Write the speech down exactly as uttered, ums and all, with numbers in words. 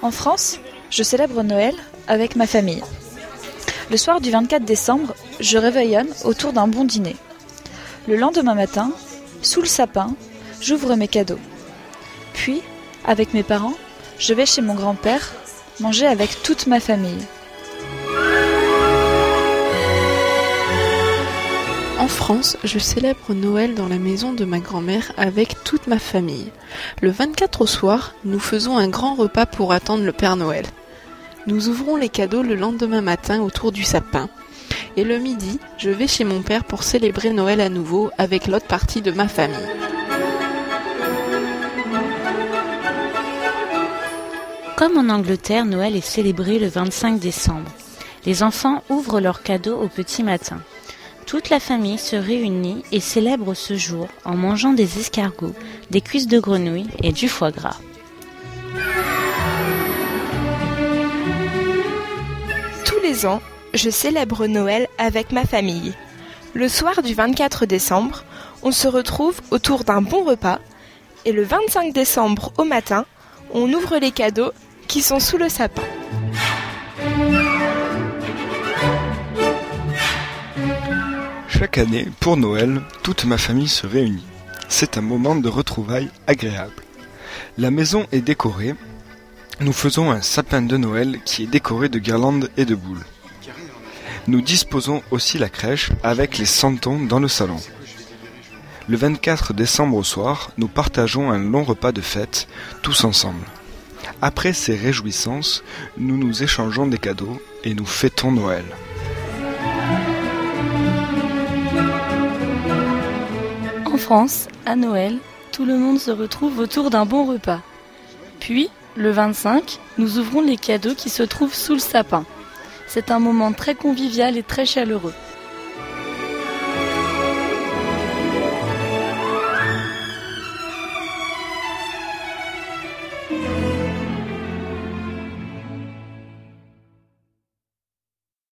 En France, je célèbre Noël avec ma famille. Le soir du vingt-quatre décembre, je réveillonne autour d'un bon dîner. Le lendemain matin, sous le sapin, j'ouvre mes cadeaux. Puis, avec mes parents, je vais chez mon grand-père manger avec toute ma famille. En France, je célèbre Noël dans la maison de ma grand-mère avec toute ma famille. Le vingt-quatre au soir, nous faisons un grand repas pour attendre le Père Noël. Nous ouvrons les cadeaux le lendemain matin autour du sapin. Et le midi, je vais chez mon père pour célébrer Noël à nouveau avec l'autre partie de ma famille. Comme en Angleterre, Noël est célébré le vingt-cinq décembre. Les enfants ouvrent leurs cadeaux au petit matin. Toute la famille se réunit et célèbre ce jour en mangeant des escargots, des cuisses de grenouille et du foie gras. Tous les ans, je célèbre Noël avec ma famille. Le soir du vingt-quatre décembre, on se retrouve autour d'un bon repas et le vingt-cinq décembre au matin, on ouvre les cadeaux qui sont sous le sapin. Chaque année, pour Noël, toute ma famille se réunit. C'est un moment de retrouvailles agréable. La maison est décorée. Nous faisons un sapin de Noël qui est décoré de guirlandes et de boules. Nous disposons aussi la crèche avec les santons dans le salon. Le vingt-quatre décembre au soir, nous partageons un long repas de fête, tous ensemble. Après ces réjouissances, nous nous échangeons des cadeaux et nous fêtons Noël. En France, à Noël, tout le monde se retrouve autour d'un bon repas. Puis, le vingt-cinq, nous ouvrons les cadeaux qui se trouvent sous le sapin. C'est un moment très convivial et très chaleureux.